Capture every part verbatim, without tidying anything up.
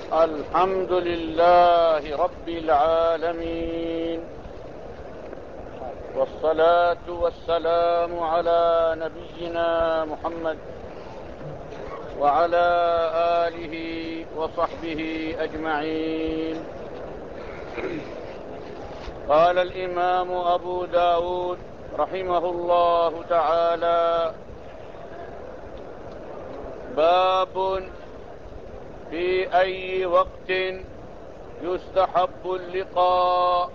الحمد لله رب العالمين، والصلاة والسلام على نبينا محمد وعلى آله وصحبه أجمعين. قال الإمام أبو داود رحمه الله تعالى: باب في أي وقت يستحب اللقاء.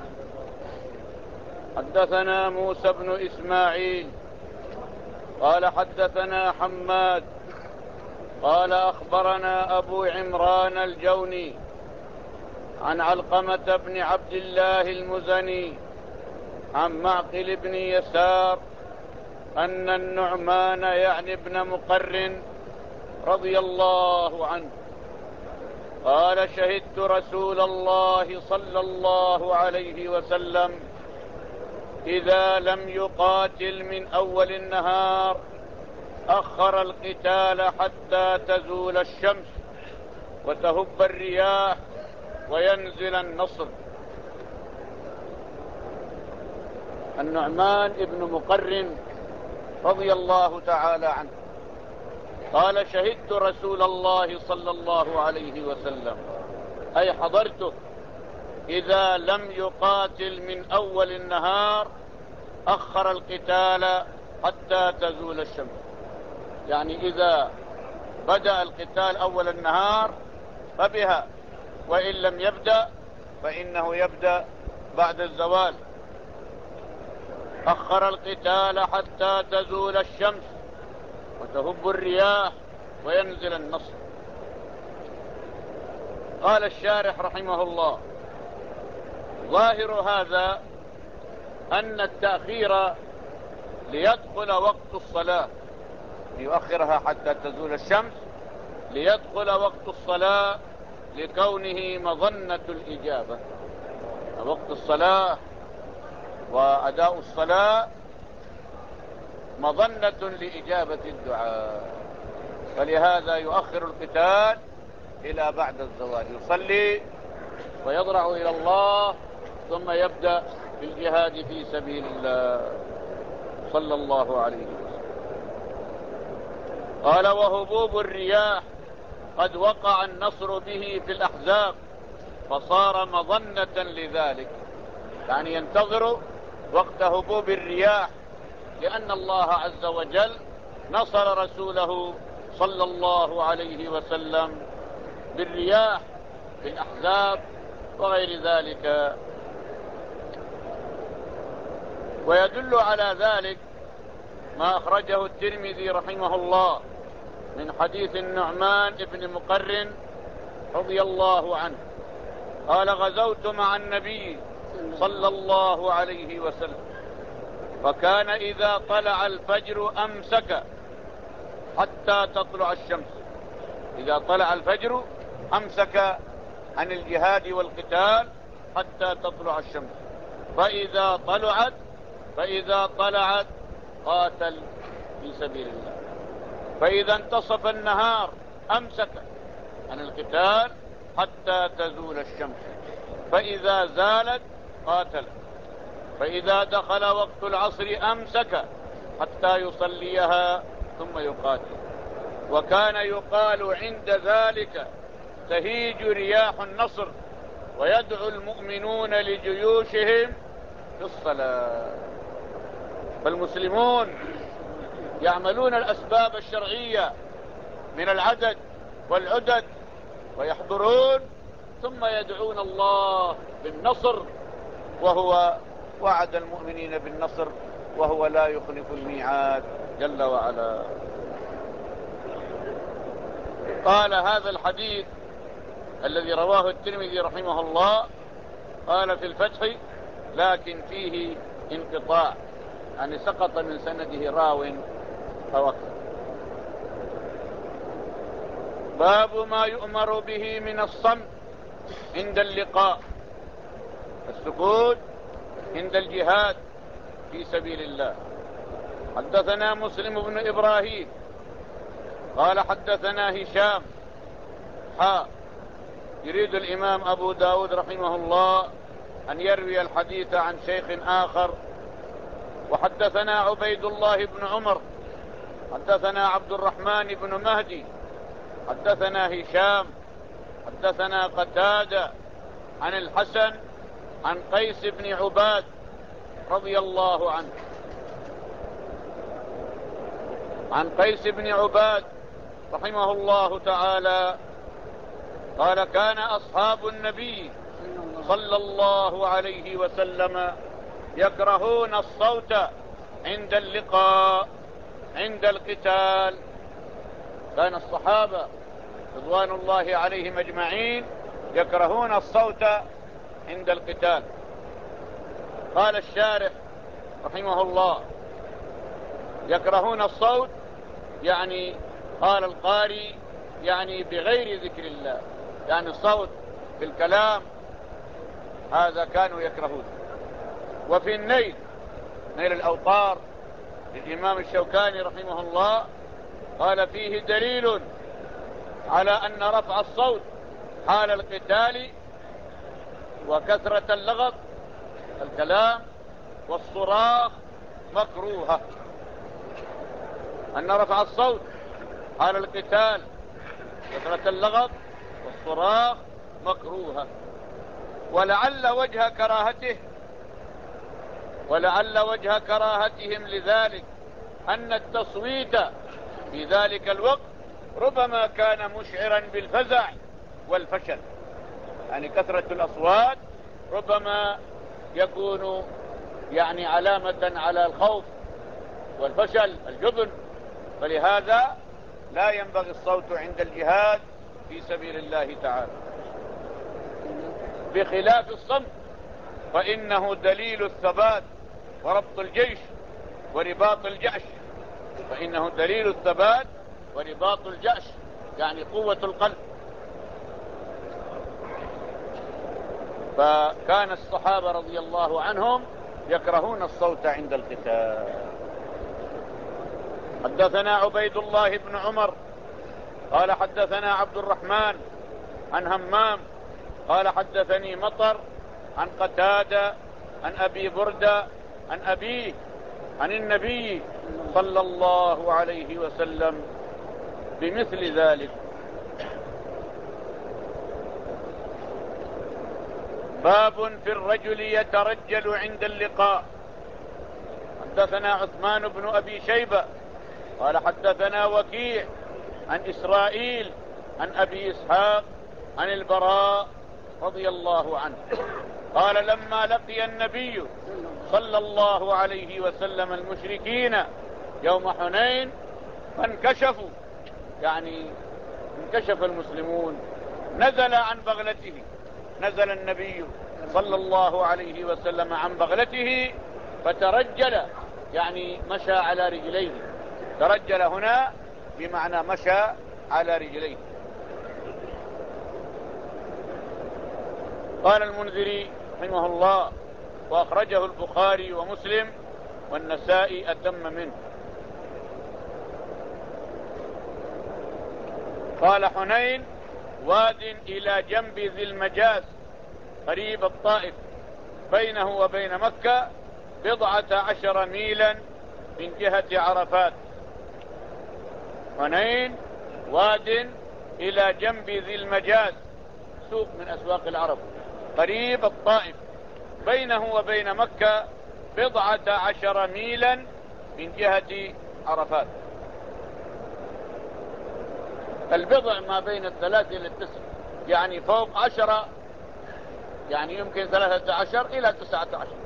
حدثنا موسى بن إسماعيل قال حدثنا حماد قال أخبرنا أبو عمران الجوني عن علقمة بن عبد الله المزني عن معقل بن يسار أن النعمان يعني ابن مقرن رضي الله عنه قال: شهدت رسول الله صلى الله عليه وسلم إذا لم يقاتل من أول النهار أخر القتال حتى تزول الشمس وتهب الرياح وينزل النصر. النعمان ابن مقرن رضي الله تعالى عنه قال: شهدت رسول الله صلى الله عليه وسلم، أي حضرته، إذا لم يقاتل من أول النهار أخر القتال حتى تزول الشمس. يعني إذا بدأ القتال أول النهار فبها، وإن لم يبدأ فإنه يبدأ بعد الزوال. أخر القتال حتى تزول الشمس وتهب الرياح وينزل النصر. قال الشارح رحمه الله: ظاهر هذا أن التأخير ليدخل وقت الصلاة، يؤخرها حتى تزول الشمس ليدخل وقت الصلاة لكونه مظنة الإجابة. وقت الصلاة وأداء الصلاة مظنة لإجابة الدعاء، فلهذا يؤخر القتال إلى بعد الزوال، يصلي ويضرع إلى الله ثم يبدأ بالجهاد في سبيل الله صلى الله عليه وسلم. قال: وهبوب الرياح قد وقع النصر به في الأحزاب فصار مظنة لذلك، يعني ينتظر وقت هبوب الرياح، لأن الله عز وجل نصر رسوله صلى الله عليه وسلم بالرياح في الأحزاب وغير ذلك. ويدل على ذلك ما أخرجه الترمذي رحمه الله من حديث النعمان بن مقرن رضي الله عنه قال: غزوت مع النبي صلى الله عليه وسلم، فكان إذا طلع الفجر أمسك حتى تطلع الشمس. إذا طلع الفجر أمسك عن الجهاد والقتال حتى تطلع الشمس، فإذا طلعت فإذا طلعت قاتل في سبيل الله، فإذا انتصف النهار أمسك عن القتال حتى تزول الشمس، فإذا زالت قاتل، فإذا دخل وقت العصر أمسك حتى يصليها ثم يقاتل. وكان يقال عند ذلك: تهيج رياح النصر ويدعو المؤمنون لجيوشهم في الصلاة. فالمسلمون يعملون الأسباب الشرعية من العدد والعدد ويحضرون، ثم يدعون الله بالنصر، وهو وعد المؤمنين بالنصر وهو لا يخلف الميعاد جل وعلا. قال: هذا الحديث الذي رواه الترمذي رحمه الله، قال في الفتح: لكن فيه انقطاع، يعني سقط من سنده راو أو أكثر. باب ما يؤمر به من الصمت عند اللقاء، السكوت عند الجهاد في سبيل الله. حدثنا مسلم بن إبراهيم قال حدثنا هشام حاء يريد الإمام أبو داود رحمه الله أن يروي الحديث عن شيخ آخر. وحدثنا عبيد الله بن عمر حدثنا عبد الرحمن بن مهدي حدثنا هشام حدثنا قتادة عن الحسن عن قيس بن عباد رضي الله عنه عن قيس بن عباد رحمه الله تعالى قال كان أصحاب النبي صلى الله عليه وسلم يكرهون الصوت عند اللقاء عند القتال. كان الصحابة رضوان الله عليهم أجمعين يكرهون الصوت عند القتال. قال الشارح رحمه الله يكرهون الصوت، يعني قال القاري يعني بغير ذكر الله، يعني الصوت في الكلام هذا كانوا يكرهون. وفي النيل، نيل الأوطار للإمام الشوكاني رحمه الله قال فيه دليل على أن رفع الصوت حال القتال وكثرة اللغط الكلام والصراخ مكروهة. أن رفع الصوت حال القتال كثرة اللغط والصراخ مكروهة. ولعل وجه كراهته ولعل وجه كراهتهم لذلك أن التصويت في ذلك الوقت ربما كان مشعرا بالفزع والفشل، يعني كثرة الأصوات ربما يكون يعني علامة على الخوف والفشل الجبن، فلهذا لا ينبغي الصوت عند الجهاد في سبيل الله تعالى، بخلاف الصمت فإنه دليل الثبات وربط الجيش ورباط الجأش. فإنه دليل الثبات ورباط الجأش، يعني قوة القلب. فكان الصحابة رضي الله عنهم يكرهون الصوت عند القتال. حدثنا عبيد الله بن عمر قال حدثنا عبد الرحمن عن همام قال حدثني مطر عن قتادة عن أبي بردة عن أبيه عن النبي صلى الله عليه وسلم بمثل ذلك. باب في الرجل يترجل عند اللقاء. حدثنا عثمان بن أبي شيبة قال حدثنا وكيع عن إسرائيل عن أبي إسحاق عن البراء رضي الله عنه قال لما لقي النبي صلى الله عليه وسلم المشركين يوم حنين فانكشفوا، يعني انكشف المسلمون، نزل عن بغلته، نزل النبي صلى الله عليه وسلم عن بغلته فترجل، يعني مشى على رجليه. ترجل هنا بمعنى مشى على رجليه. قال المنذري رحمه الله وأخرجه البخاري ومسلم والنسائي أتم منه. قال حنين واد إلى جنب ذي المجاز قريب الطائف بينه وبين مكة بضعة عشر ميلا من جهة عرفات. حنين واد إلى جنب ذي المجاز، سوق من أسواق العرب قريب الطائف بينه وبين مكة بضعة عشر ميلا من جهة عرفات. البضع ما بين الثلاثة إلى التسع، يعني فوق عشرة، يعني يمكن ثلاثة عشر إلى تسعة عشر.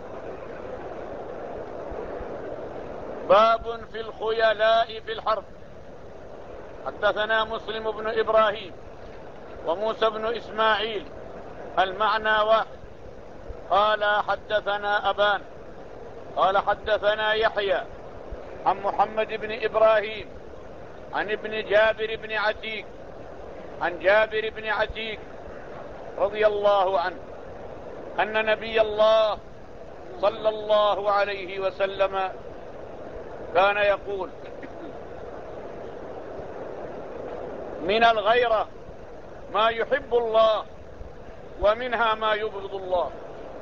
باب في الخيلاء في الحرب. حدثنا مسلم بن إبراهيم وموسى بن إسماعيل المعنى واحد. قال حدثنا أبان قال حدثنا يحيى عن محمد بن إبراهيم عن ابن جابر بن عتيك عن جابر بن عتيك رضي الله عنه أن نبي الله صلى الله عليه وسلم كان يقول من الغيرة ما يحب الله ومنها ما يبغض الله.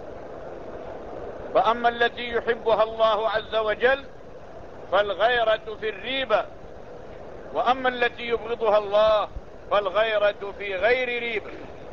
فأما التي يحبها الله عز وجل فالغيرة في الريبة، وأما التي يبغضها الله فالغيرة في غير ريبة.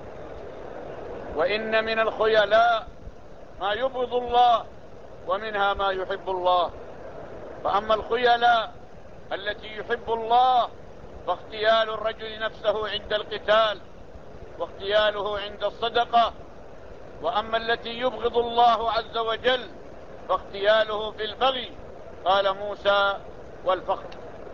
وإن من الخيلاء ما يبغض الله ومنها ما يحب الله. فأما الخيلاء التي يحب الله فاغتيال الرجل نفسه عند القتال واغتياله عند الصدقة. وأما التي يبغض الله عز وجل فاغتياله في البغي، قال موسى والفخر.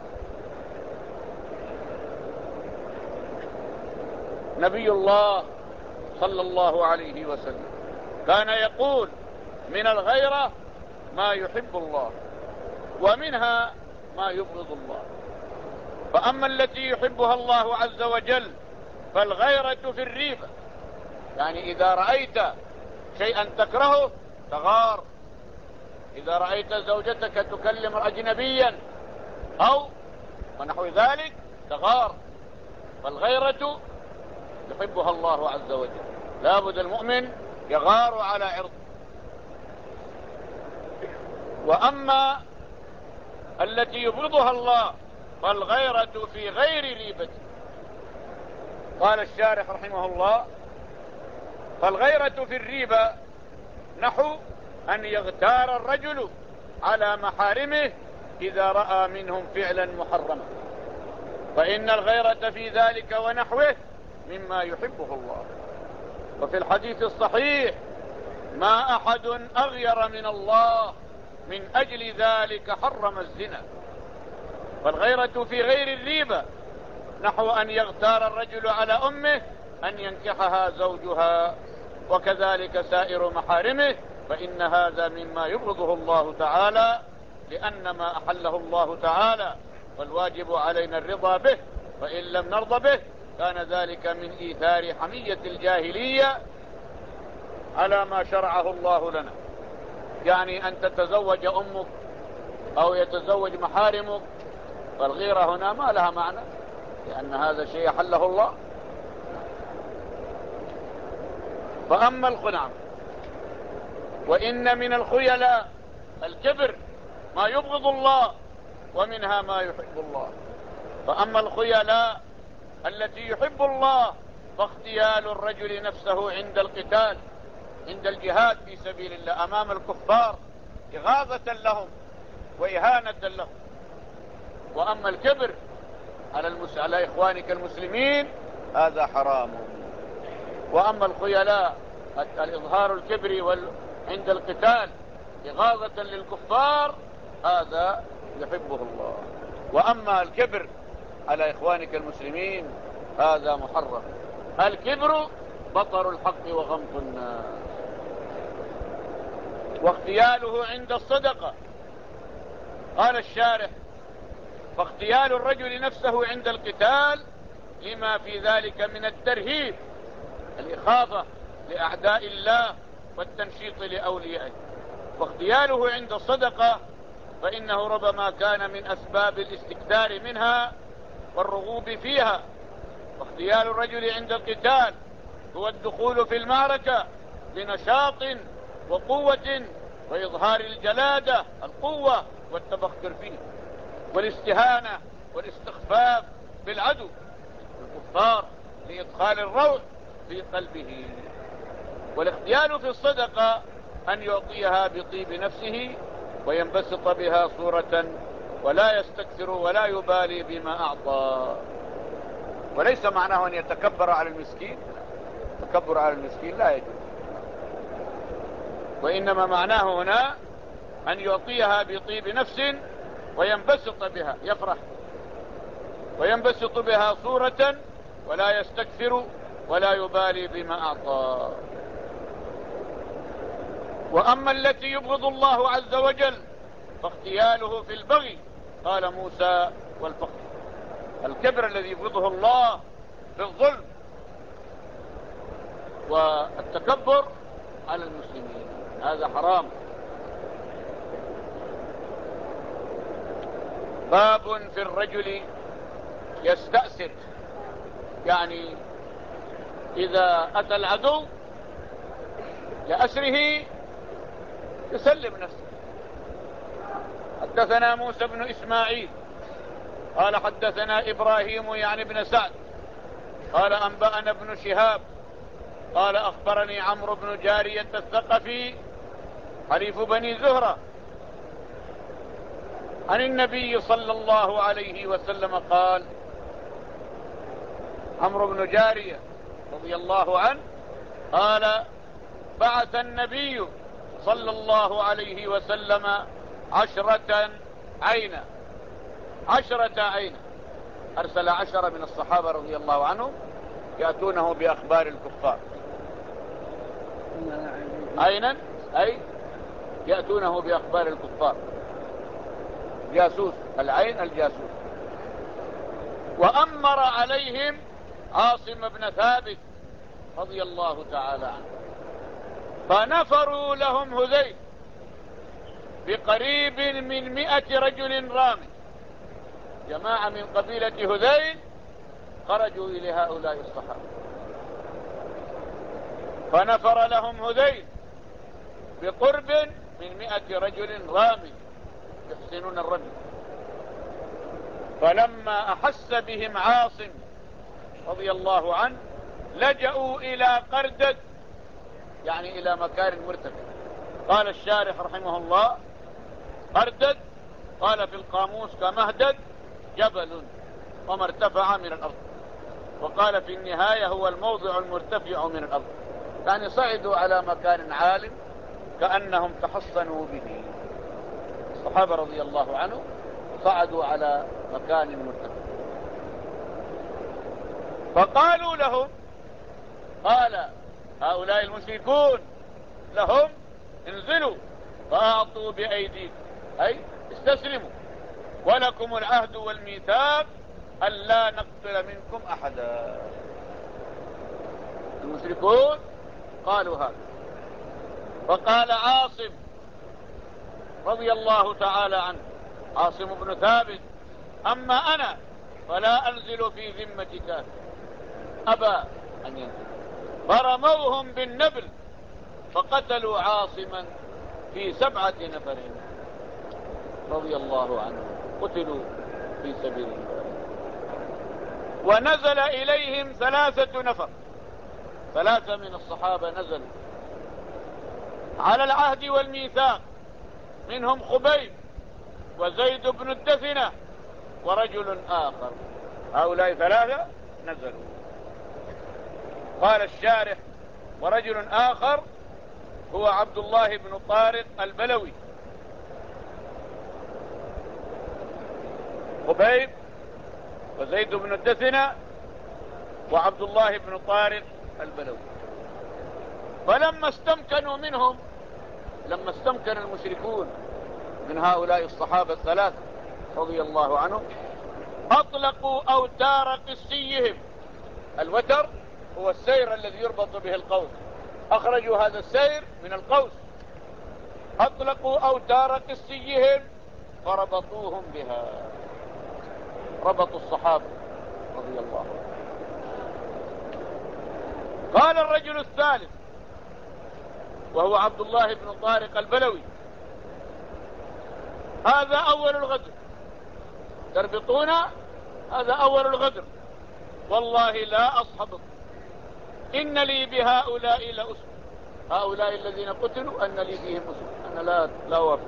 نبي الله صلى الله عليه وسلم كان يقول من الغيرة ما يحب الله ومنها ما يبغض الله. فأما التي يحبها الله عز وجل فالغيرة في الريبة، يعني إذا رأيت شيئا تكرهه تغار. إذا رأيت زوجتك تكلم أجنبيا أو ونحو ذلك تغار. فالغيرة يحبها الله عز وجل، لابد المؤمن يغار على عرضه. وأما التي يبغضها الله فالغيرة في غير ريبة. قال الشارح رحمه الله: فالغيرة في الريبة نحو أن يغتار الرجل على محارمه إذا رأى منهم فعلا محرما، فإن الغيرة في ذلك ونحوه مما يحبه الله. وفي الحديث الصحيح: ما أحد أغير من الله من أجل ذلك حرم الزنا. فالغيرة في غير الريبة نحو أن يغتار الرجل على أمه أن ينكحها زوجها، وكذلك سائر محارمه، فإن هذا مما يبغضه الله تعالى، لأن ما أحله الله تعالى والواجب علينا الرضا به، فإن لم نرضى به كان ذلك من إيثار حمية الجاهلية على ما شرعه الله لنا. يعني أن تتزوج أمك أو يتزوج محارمك، فالغيرة هنا ما لها معنى، لأن هذا شيء أحله الله. فأما الخنعم. وإن من الخيلاء الكبر ما يبغض الله ومنها ما يحب الله. فأما الخيلاء التي يحب الله فاغتيال الرجل نفسه عند القتال، عند الجهاد في سبيل الله أمام الكفار، إغاظة لهم وإهانة لهم. وأما الكبر على, المس... على إخوانك المسلمين هذا حرام. وأما الخيلاء الإظهار الكبري وال... عند القتال إغاظة للكفار هذا يحبه الله. وأما الكبر على إخوانك المسلمين هذا محرم. الكبر بطر الحق وغمط الناس. واغتياله عند الصدقة. قال الشارح: فاغتيال الرجل نفسه عند القتال لما في ذلك من الترهيب، الإخافة لأعداء الله والتنشيط لأوليائه. واغتياله عند الصدقة فإنه ربما كان من أسباب الاستكثار منها والرغوب فيها. واغتيال الرجل عند القتال هو الدخول في المعركة بنشاط وقوة وإظهار الجلادة القوة والتبختر فيه، والاستهانة والاستخفاف بالعدو الكفار لإدخال الروع في قلبه. والاغتيال في الصدقة أن يعطيها بطيب نفسه وينبسط بها صورة ولا يستكثر ولا يبالي بما أعطى. وليس معناه أن يتكبر على المسكين، التكبر على المسكين لا يجوز، وإنما معناه هنا أن يعطيها بطيب نفس وينبسط بها، يفرح وينبسط بها صورة ولا يستكثر ولا يبالي بما أعطى. وأما التي يبغض الله عز وجل فاغتياله في البغي، قال موسى والفخر. الكبر الذي يبغضه الله في الظلم والتكبر على المسلمين هذا حرام. باب في الرجل يستأسر، يعني إذا أتى العدو لأسره يسلم نفسه. حدثنا موسى بن إسماعيل قال حدثنا إبراهيم يعني بن سعد قال أنبأنا ابن شهاب قال أخبرني عمرو بن جارية الثقفي حليف بني زهرة عن النبي صلى الله عليه وسلم قال. عمرو بن جارية رضي الله عنه قال بعث النبي صلى الله عليه وسلم عشرة عينا عشرة عينا أرسل عشرة من الصحابة رضي الله عنهم يأتونه بأخبار الكفار. عينا أي يأتونه بأخبار الكفار، جاسوس، العين الجاسوس. وأمر عليهم عاصم بن ثابت رضي الله تعالى عنه، فنفروا لهم هذيل بقريب من مئة رجل رامي، جماعة من قبيلة هذيل خرجوا إلى هؤلاء الصحابة، فنفر لهم هذيل بقرب من مئة رجل رامي يحسنون الرمي. فلما أحس بهم عاصم رضي الله عنه لجأوا إلى قردد، يعني إلى مكان مرتفع. قال الشارح رحمه الله قردد قال في القاموس كمهدد جبل وما ارتفع من الأرض، وقال في النهاية هو الموضع المرتفع من الأرض، يعني صعدوا على مكان عال كأنهم تحصنوا به. الصحابة رضي الله عنهم صعدوا على مكان مرتفع، فقالوا لهم، قال هؤلاء المشركون لهم انزلوا فأعطوا بأيديكم، أي استسلموا، ولكم العهد والميثاق ألا نقتل منكم أحدا. المشركون قالوا هذا. فقال عاصم رضي الله تعالى عنه، عاصم بن ثابت، أما أنا فلا أنزل في ذمة كافر، أبى أن ينزل. فرموهم بالنبل فقتلوا عاصما في سبعة نفر رضي الله عنه، قتلوا في سبيل الله. ونزل إليهم ثلاثة نفر، ثلاثة من الصحابة نزلوا على العهد والميثاق، منهم خبيب وزيد بن الدثنة ورجل آخر. هؤلاء ثلاثة نزلوا. قال الشارح ورجل آخر هو عبد الله بن طارق البلوي. خبيب وزيد بن الدثنة وعبد الله بن طارق البلوي. فلما استمكنوا منهم، لما استمكن المشركون من هؤلاء الصحابة الثلاثة رضي الله عنهم، أطلقوا أوتار قسيهم. الوتر هو السير الذي يربط به القوس، أخرجوا هذا السير من القوس، أطلقوا أوتار قسيهم فربطوهم بها، ربطوا الصحابة رضي الله عنهم. قال الرجل الثالث وهو عبد الله بن طارق البلوي، هذا أول الغدر، تربطونا، هذا أول الغدر، والله لا أصحبكم، إن لي بهؤلاء لأسر، هؤلاء الذين قتلوا أن لي فيهم أسر، أنا لا لا وافق.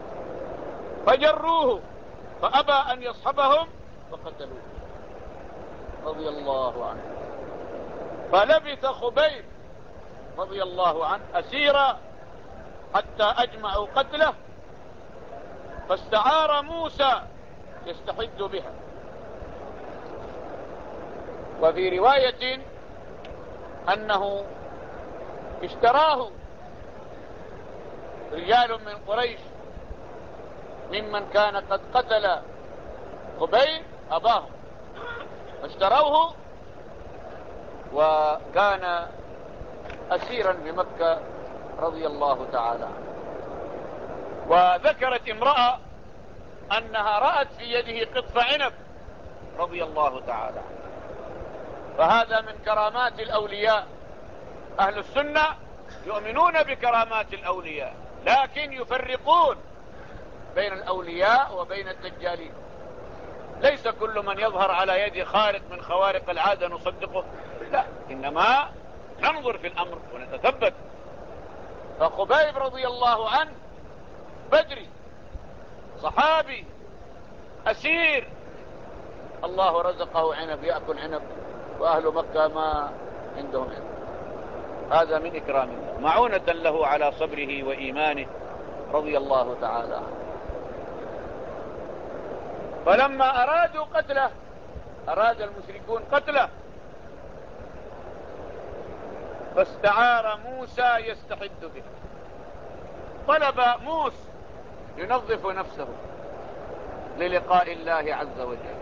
فجروه فأبى أن يصحبهم فقتلوه رضي الله عنه. فلبث خبيب رضي الله عنه أسيرا حتى أجمعوا قتله، فاستعار موسى يستحد بها. وفي رواية أنه اشتراه رجال من قريش ممن كان قد قتل خبيب أباه، فاشتروه وكان أسيرا بمكة رضي الله تعالى عنه. وذكرت امرأة أنها رأت في يده قطف عنب رضي الله تعالى عنه، فهذا من كرامات الأولياء. أهل السنة يؤمنون بكرامات الأولياء، لكن يفرقون بين الأولياء وبين الدجالين. ليس كل من يظهر على يد خارق من خوارق العادة نصدقه، لا، إنما ننظر في الأمر ونتثبت. فخبيب رضي الله عنه بدري، صحابي، أسير، الله رزقه عنب، يأكل عنب، وأهل مكة ما عندهم عنب. هذا من إكرام الله، معونة له على صبره وإيمانه رضي الله تعالى عنه. فلما أرادوا قتله، أراد المشركون قتله، فاستعار موسى يستحد به. طلب موسى ينظف نفسه للقاء الله عز وجل.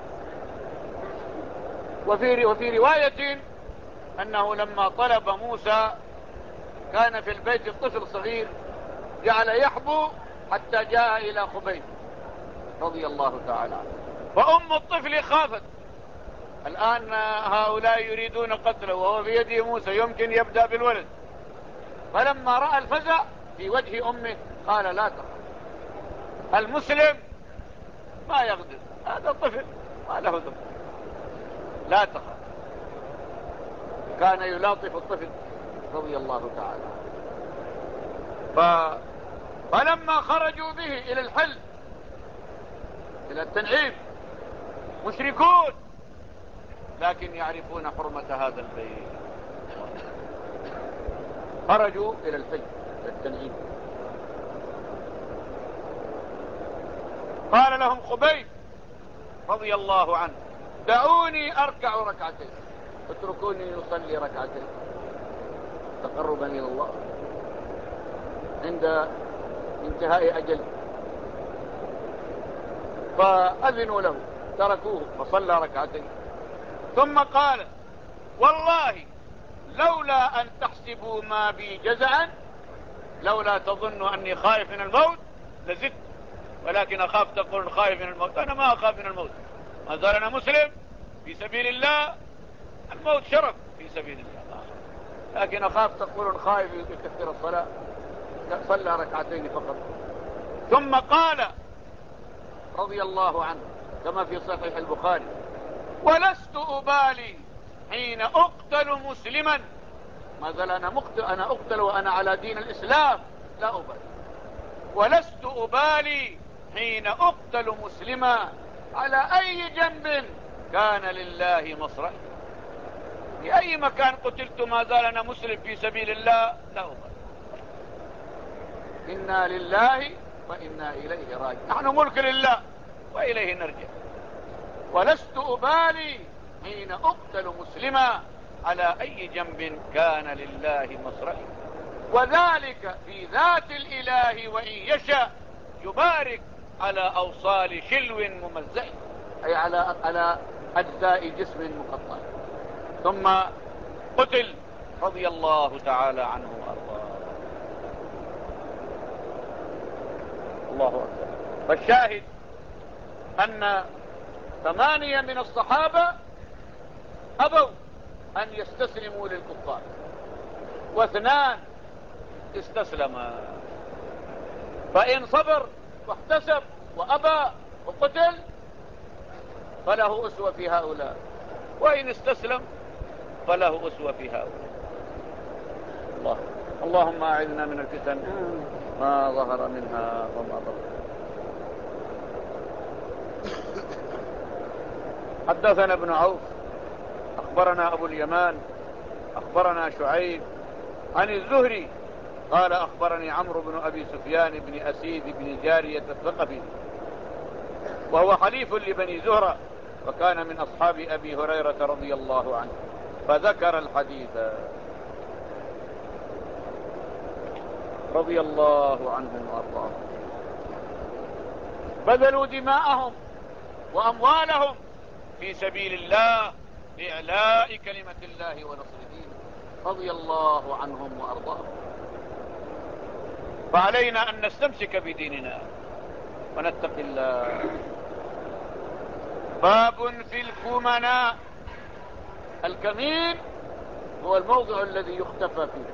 وفي وفي رواية أنه لما طلب موسى كان في البيت الطفل صغير، جعل يحبو حتى جاء إلى خبيب رضي الله تعالى عنه. فأم الطفل خافت، الآن هؤلاء يريدون قتله وهو في يده موسى، يمكن يبدأ بالولد. فلما رأى الفزع في وجه أمه قال لا تخف، المسلم ما يغدر، هذا طفل ما له ذنب، لا تخف. كان يلاطف الطفل رضي الله تعالى. ف... فلما خرجوا به إلى الحل، إلى التنعيم، مشركون لكن يعرفون حرمة هذا البيت، خرجوا إلى الحل، إلى التنعيم. قال لهم خبيب رضي الله عنه دعوني أركع ركعتين، اتركوني يصلي ركعتين تقربا إلى الله عند انتهاء أجل. فأذنوا له، تركوه فصلى ركعتين. ثم قال والله لولا أن تحسبوا ما بي جزعا، لولا تظنوا أني خائف من الموت لزدت، ولكن أخاف تقول خائف من الموت. أنا ما أخاف من الموت، ما زال أنا مسلم في سبيل الله، الموت شرف في سبيل الله، لكن أخاف تقول خائف يكثر الصلاة. صلى ركعتين فقط. ثم قال رضي الله عنه كما في صحيح البخاري ولست أبالي حين أقتل مسلما، ما زال أنا مقتل، أنا أقتل وأنا على دين الإسلام، لا أبالي. ولست أبالي حين أقتل مسلما على أي جنب كان لله مصرعي، في أي مكان قتلت ما زال أنا مسلم في سبيل الله، لا أبالي. إنا لله وإنا إليه راجعون، نحن ملك لله وإليه نرجع. ولست أبالي حين أقتل مسلما على أي جنب كان لله مصرعي، وذلك في ذات الإله وإن يشاء يبارك على أوصال شلو ممزع، أي على على أجزاء جسم مقطع. ثم قتل رضي الله تعالى عنه وأرضاه. الله أكبر. فالشاهد أن ثمانية من الصحابة أبوا أن يستسلموا للكفار، واثنان استسلما. فإن صبر واحتسب وأبى وقتل فله أسوة في هؤلاء، وإن استسلم فله أسوة في هؤلاء. الله. اللهم أعذنا من الفتن ما ظهر منها وما بطن. حدثنا ابن عوف أخبرنا أبو اليمان أخبرنا شعيب عن الزهري قال أخبرني عمرو بن أبي سفيان بن أسيد بن جارية الثقفي، وهو حليف لبني زهرة، وكان من أصحاب أبي هريرة رضي الله عنه، فذكر الحديث رضي الله عنهم وأرضاهم. بذلوا دماءهم وأموالهم في سبيل الله لإعلاء كلمة الله ونصر دينه، رضي الله عنهم وأرضاهم. فعلينا أن نستمسك بديننا ونتقي الله. باب في الكمناء. الكمين هو الموضع الذي يختفى فيه.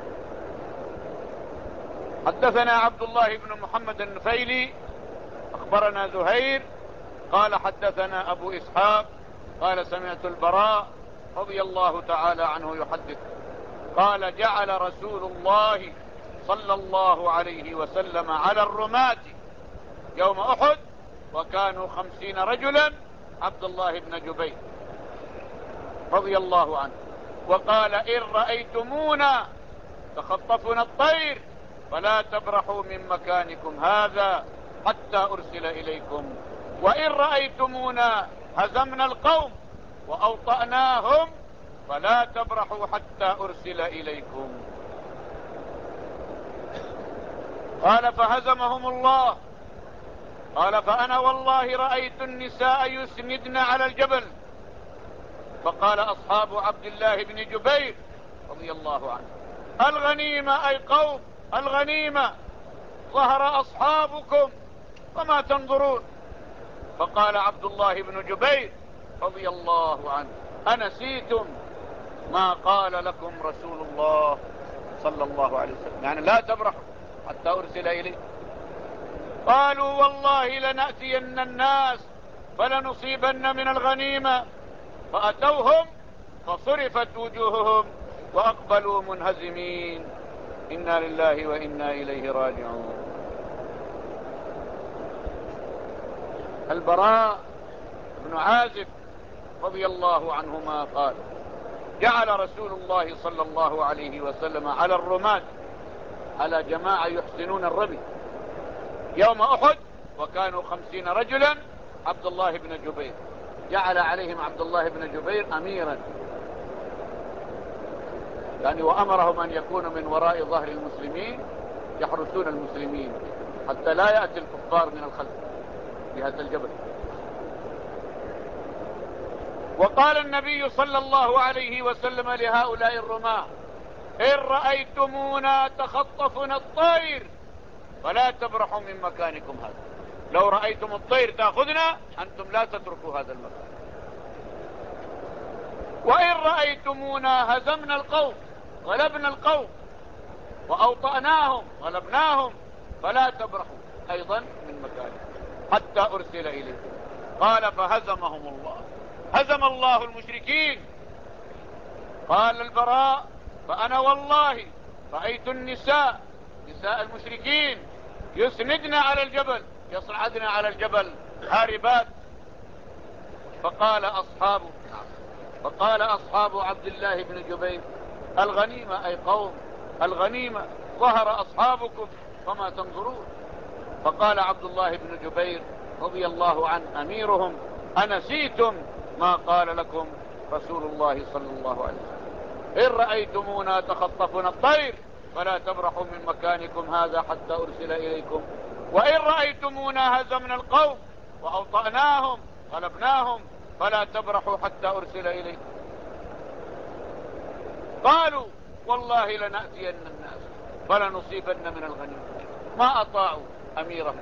حدثنا عبد الله بن محمد النفيلي أخبرنا زهير قال حدثنا أبو إسحاق قال سمعت البراء رضي الله تعالى عنه يحدث قال جعل رسول الله صلى الله عليه وسلم على الرماة يوم أحد وكانوا خمسين رجلا عبد الله بن جبير رضي الله عنه، وقال إن رأيتمونا تخطفنا الطير فلا تبرحوا من مكانكم هذا حتى أرسل إليكم، وإن رأيتمونا هزمنا القوم وأوطأناهم فلا تبرحوا حتى أرسل إليكم. قال فهزمهم الله. قال فأنا والله رأيت النساء يسندن على الجبل. فقال أصحاب عبد الله بن جبير رضي الله عنه الغنيمة أي قوم الغنيمة، ظهر أصحابكم فما تنظرون. فقال عبد الله بن جبير رضي الله عنه أنسيتم ما قال لكم رسول الله صلى الله عليه وسلم، يعني لا تبرحوا حتى أرسل إليه. قالوا والله لنأتين الناس فلنصيبن من الغنيمة، فأتوهم فصرفت وجوههم وأقبلوا منهزمين. إنا لله وإنا إليه راجعون. البراء بن عازب رضي الله عنهما قال جعل رسول الله صلى الله عليه وسلم على الرماة، على جماعة يحسنون الرمي، يوم أحد وكانوا خمسين رجلا عبد الله بن جبير، جعل عليهم عبد الله بن جبير أميرا، يعني وأمرهم أن يكونوا من وراء ظهر المسلمين يحرسون المسلمين حتى لا يأتي الكفار من الخلف في هذا الجبل. وقال النبي صلى الله عليه وسلم لهؤلاء الرماة إن رأيتمونا تخطفنا الطير فلا تبرحوا من مكانكم هذا. لو رأيتم الطير تأخذنا أنتم لا تتركوا هذا المكان. وإن رأيتمونا هزمنا القوم غلبنا القوم وأوطأناهم غلبناهم فلا تبرحوا أيضا من مكانكم حتى أرسل إليكم. قال فهزمهم الله، هزم الله المشركين. قال البراء فأنا والله رأيت النساء نساء المشركين يسندن على الجبل، يصعدن على الجبل هاربات. فقال أصحاب فقال أصحاب عبد الله بن جبير الغنيمة أي قوم الغنيمة، ظهر أصحابكم فما تنظرون. فقال عبد الله بن جبير رضي الله عنه أميرهم أنسيتم ما قال لكم رسول الله صلى الله عليه وسلم إن رأيتمونا تخطفنا الطير فلا تبرحوا من مكانكم هذا حتى أرسل إليكم، وإن رأيتمونا هزمنا القوم وأوطأناهم غلبناهم فلا تبرحوا حتى أرسل إليكم. قالوا والله لنأتين الناس فلنصيبن من الغنيمة. ما أطاعوا أميرهم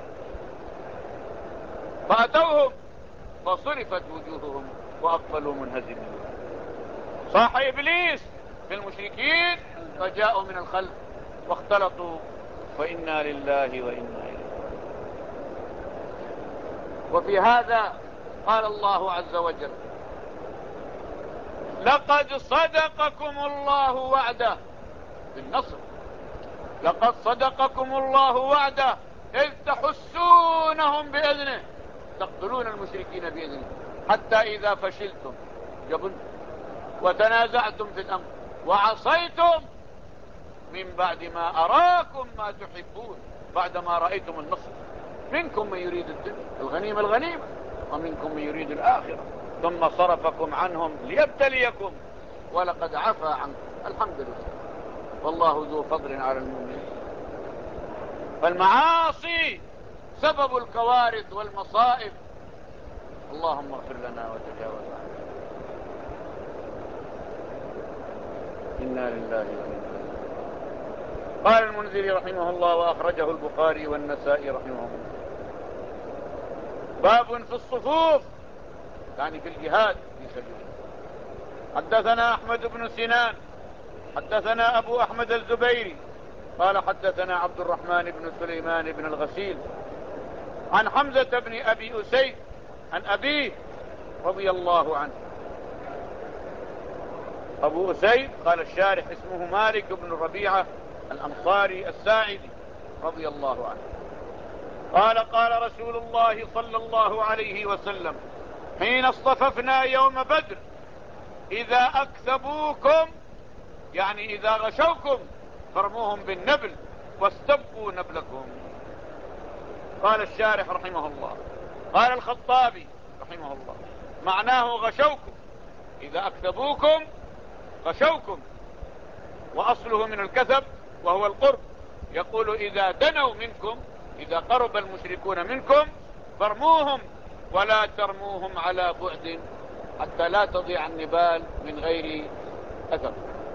فأتوهم فصرفت وجوههم وأقبلوا منهزمين. صاح إبليس بالمشركين فجاءوا من الخلف واختلطوا، وإنا لله وإنا إليه. وفي هذا قال الله عز وجل لقد صدقكم الله وعده بالنصر، لقد صدقكم الله وعده إذ تحسونهم بإذنه تقتلون المشركين بإذنه حتى إذا فشلتم جبنتم وتنازعتم في الأمر وعصيتم من بعد ما أراكم ما تحبون، بعد ما رأيتم النصر منكم من يريد الدنيا الغنيمة الغنيمة ومنكم من يريد الآخرة ثم صرفكم عنهم ليبتليكم ولقد عفا عنكم. الحمد لله والله ذو فضل على المؤمنين. فالمعاصي سبب الكوارث والمصائب. اللهم اغفر لنا وتجاوز عنا. إنا لله وإنا إليه. قال المنذري رحمه الله وأخرجه البخاري والنسائي رحمه الله باب في الصفوف، يعني في الجهاد في سبيل الله. حدثنا أحمد بن سنان حدثنا أبو أحمد الزبيري قال حدثنا عبد الرحمن بن سليمان بن الغسيل عن حمزة بن أبي أسيد عن أبيه رضي الله عنه. أبو أسيد قال الشارح اسمه مالك بن ربيعة الأنصاري الساعدي رضي الله عنه قال قال رسول الله صلى الله عليه وسلم حين اصطففنا يوم بدر إذا أكثبوكم يعني إذا غشوكم فارموهم بالنبل واستبقوا نبلكم. قال الشارح رحمه الله قال الخطابي رحمه الله معناه غشوكم، إذا أكثبوكم غشوكم، وأصله من الكثب وهو القرب. يقول إذا دنوا منكم، إذا قرب المشركون منكم فارموهم ولا ترموهم على بعد حتى لا تضيع النبال من غير أثر.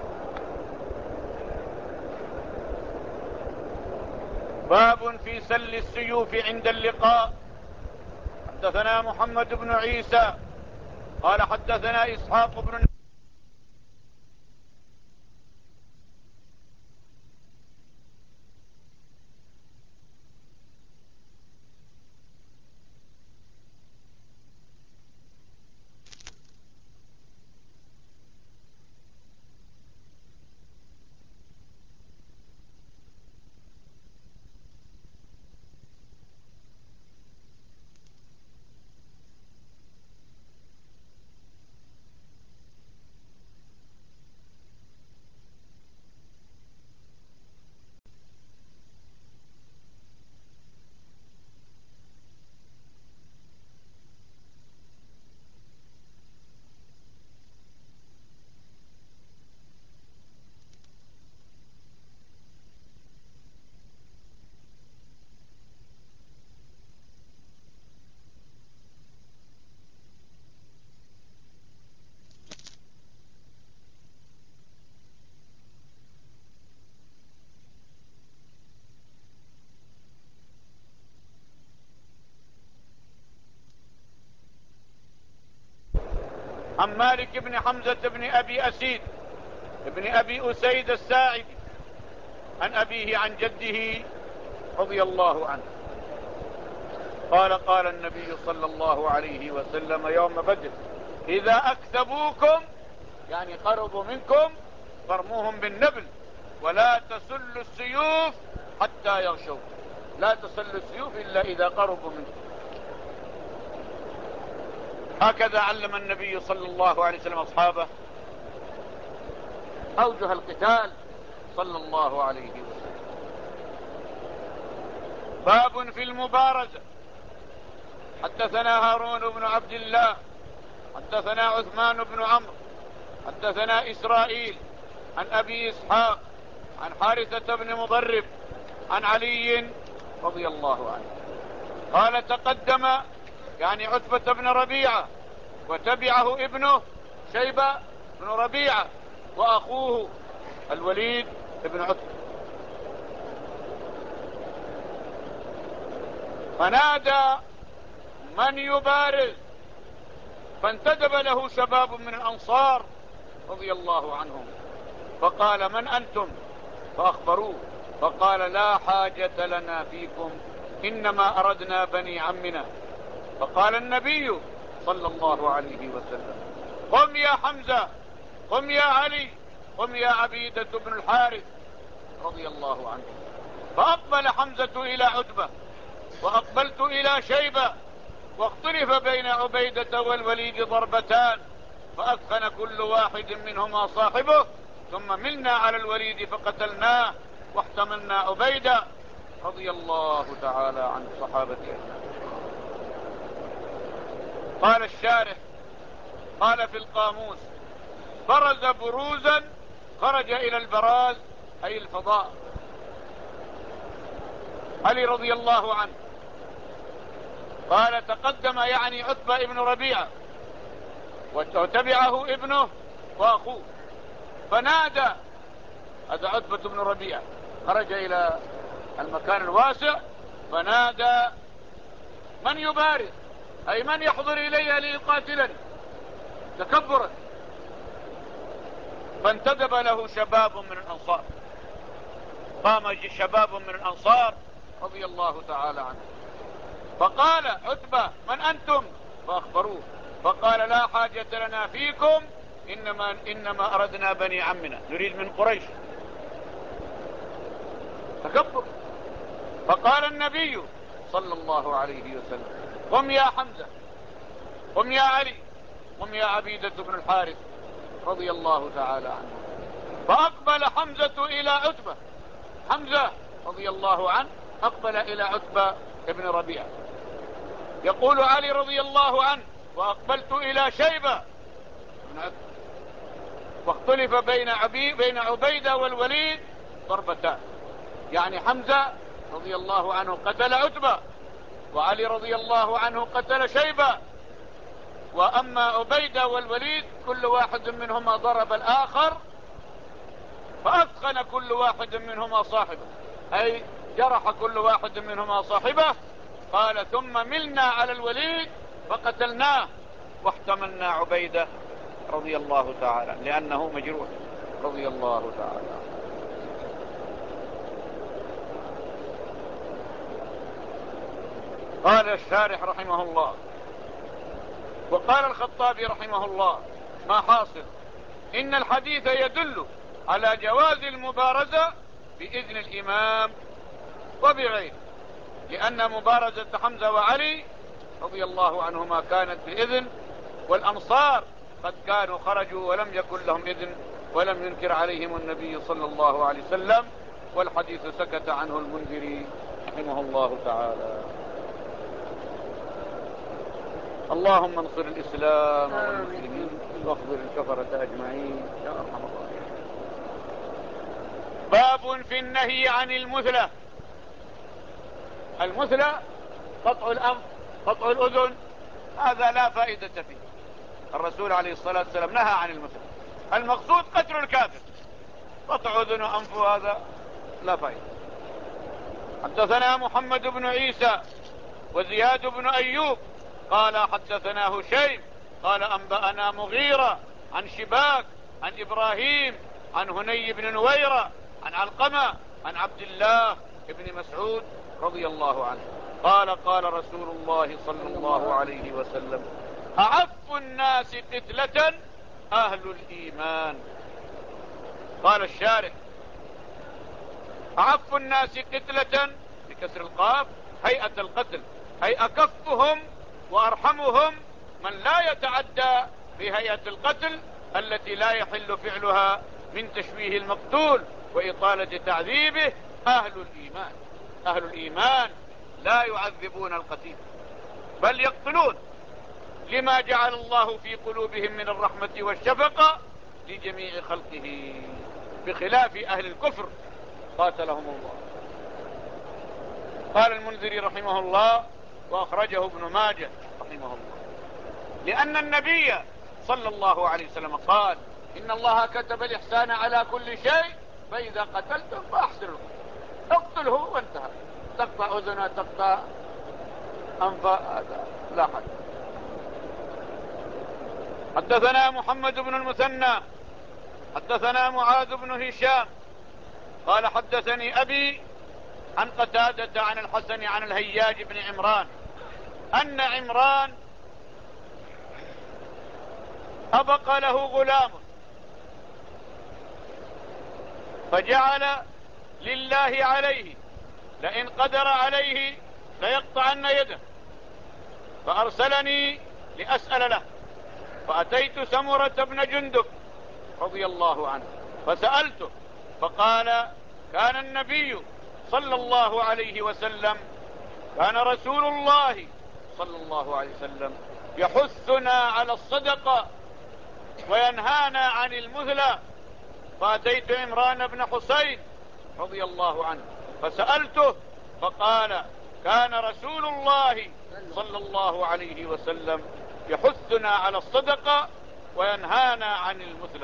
باب في سل السيوف عند اللقاء. حدثنا محمد بن عيسى قال حدثنا إسحاق بن عن مالك بن حمزة بن أبي أسيد ابن أبي أسيد الساعدي عن أبيه عن جده رضي الله عنه قال قال النبي صلى الله عليه وسلم يوم بدر إذا أكثبوكم يعني قربوا منكم فارموهم بالنبل ولا تسلوا السيوف حتى يغشوا. لا تسلوا السيوف إلا إذا قربوا منكم. هكذا علم النبي صلى الله عليه وسلم أصحابه أوجه القتال صلى الله عليه وسلم. باب في المبارزة. حدثنا هارون بن عبد الله حدثنا عثمان بن عمرو حدثنا إسرائيل عن أبي إسحاق عن حارثة بن مضرب عن علي رضي الله عنه قال تقدم يعني عتبة بن ربيعة وتبعه ابنه شيبة بن ربيعة وأخوه الوليد بن عتبة فنادى من يبارز فانتدب له شباب من الأنصار رضي الله عنهم فقال من أنتم فأخبروه فقال لا حاجة لنا فيكم إنما أردنا بني عمنا. فقال النبي صلى الله عليه وسلم قم يا حمزة قم يا علي قم يا عبيدة بن الحارث رضي الله عنه. فأقبل حمزة إلى عتبة وأقبلت إلى شيبة واختلف بين عبيدة والوليد ضربتان فأثخن كل واحد منهما صاحبه ثم ملنا على الوليد فقتلناه واحتملنا عبيدة رضي الله تعالى عن الصحابة أجمعين. قال الشارح قال في القاموس برز بروزا خرج إلى البراز أي الفضاء. علي رضي الله عنه قال تقدم يعني عتبة ابن ربيعة وتبعه ابنه وأخوه فنادى. هذا عتبة بن ربيعة خرج إلى المكان الواسع فنادى من يبارز أي من يحضر إلي ليقاتلني تكبرا. فانتدب له شباب من الأنصار، قام شباب من الأنصار رضي الله تعالى عنه، فقال عتبة من أنتم؟ فأخبروه، فقال لا حاجة لنا فيكم، إنما, إنما أردنا بني عمنا، نريد من قريش. تكبر. فقال النبي صلى الله عليه وسلم قم يا حمزة، قم يا علي، قم يا عبيدة بن الحارث رضي الله تعالى عنه. فأقبل حمزة إلى عتبة، حمزة رضي الله عنه أقبل إلى عتبة ابن ربيعة. يقول علي رضي الله عنه وأقبلت إلى شيبة بن عتبة، واختلف بين عبي بين عبيدة والوليد ضربتان، يعني حمزة رضي الله عنه قتل عتبة، وعلي رضي الله عنه قتل شيبة، وأما عبيدة والوليد كل واحد منهما ضرب الآخر، فأثخن كل واحد منهما صاحبه، أي جرح كل واحد منهما صاحبه. قال ثم ملنا على الوليد فقتلناه، واحتملنا عبيدة رضي الله تعالى لأنه مجروح رضي الله تعالى. قال الشارح رحمه الله وقال الخطابي رحمه الله ما حاصل إن الحديث يدل على جواز المبارزة بإذن الإمام وبغيره، لأن مبارزة حمزة وعلي رضي الله عنهما كانت بإذن، والأنصار قد كانوا خرجوا ولم يكن لهم إذن، ولم ينكر عليهم النبي صلى الله عليه وسلم، والحديث سكت عنه المنذري رحمه الله تعالى. اللهم انصر الإسلام والمسلمين واخذل الكفرة أجمعين يا أرحم الراحمين. باب في النهي عن المثلة. المثلة قطع الأنف، قطع الأذن، هذا لا فائدة فيه. الرسول عليه الصلاة والسلام نهى عن المثلة، المقصود قتل الكافر، قطع أذن وأنف هذا لا فائدة. حدثنا محمد بن عيسى وزياد بن أيوب قال حدثنا هشيم قال أنبأنا مغيرة عن شباك عن إبراهيم عن هني بن نويرة عن علقمة عن عبد الله بن مسعود رضي الله عنه قال قال رسول الله صلى الله عليه وسلم أعف الناس قتلة أهل الإيمان. قال الشارح أعف الناس قتلة بكسر القاف هيئة القتل، أي أكفهم وأرحمهم من لا يتعدى في هيئة القتل التي لا يحل فعلها من تشويه المقتول وإطالة تعذيبه أهل الإيمان. أهل الإيمان لا يعذبون القتيل بل يقتلون، لما جعل الله في قلوبهم من الرحمة والشفقة لجميع خلقه، بخلاف أهل الكفر قاتلهم الله. قال المنذري رحمه الله وأخرجه ابن ماجه رحمه الله لأن النبي صلى الله عليه وسلم قال إن الله كتب الإحسان على كل شيء، فإذا قتلتم فأحسنوا، اقتله وانتهى. تقطع أذنه تقطع أنفه هذا لا حد. حدثنا محمد بن المثنى حدثنا معاذ بن هشام قال حدثني أبي عن قتادة عن الحسن عن الهياج بن عمران أن عمران أبق له غلام فجعل لله عليه لئن قدر عليه ليقطعن يده، فأرسلني لأسأل له، فأتيت سمرة بن جندب رضي الله عنه فسألته، فقال كان النبي صلى الله عليه وسلم كان رسول الله صلى الله عليه وسلم يحثنا على الصدقة وينهانا عن المثلى. فأتيت عمران بن حسين رضي الله عنه فسألته، فقال كان رسول الله صلى الله عليه وسلم يحثنا على الصدقة وينهانا عن المثلى.